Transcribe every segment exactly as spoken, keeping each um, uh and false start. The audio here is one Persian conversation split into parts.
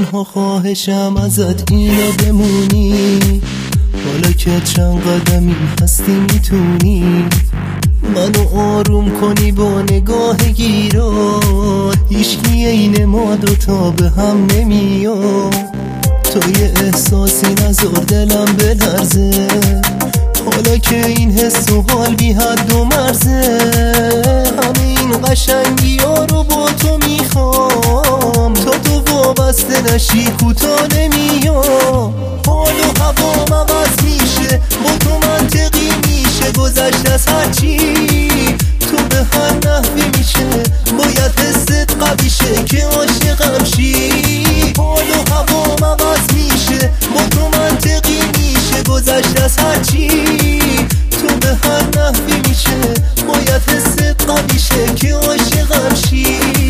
تنها خواهشم ازت اینه بمونی، حالا که چند قدمی هستی میتونی منو آروم کنی با نگاه گیرات. هیچکی عین ما دوتا به هم نمیاد، تو یه احساسی نذار دلم بلرزه، حالا که این حس و حال بی حد و مرزه. همه این قشنگی ها رو با تو میخوام، تا تو وابسته نشی کوتا نمیام. حال و هوام عوض میشه، با تو منطقی میشه گذشت از هرچی. تو به هر نحوی میشه باید حست قوی شه که عاشقم شی. حال و هوام عوض میشه، با تو منطقی میشه گذشت از هرچی. تو به هر نحوی میشه باید حست قوی شه که عاشقم شی.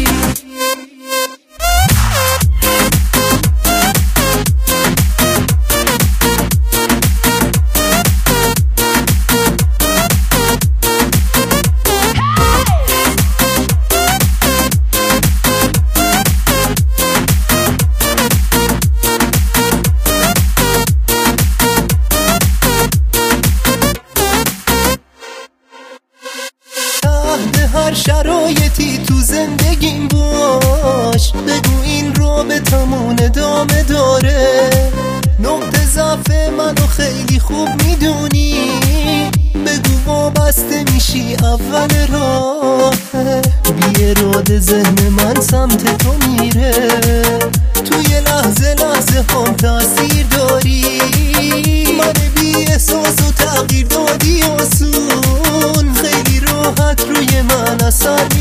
هر شرایطی تو زندگیم باش، بگو این رابطمون ادامه داره. نقطه ضعف منو خیلی خوب میدونی، بگو وابسته میشی اول راه. بی اراده ذهن من سمت تو میره، توی لحظه لحظه هم تاثیر داری. من بی احساس و تغییر دادی آسون، خیلی راحت روی من اثر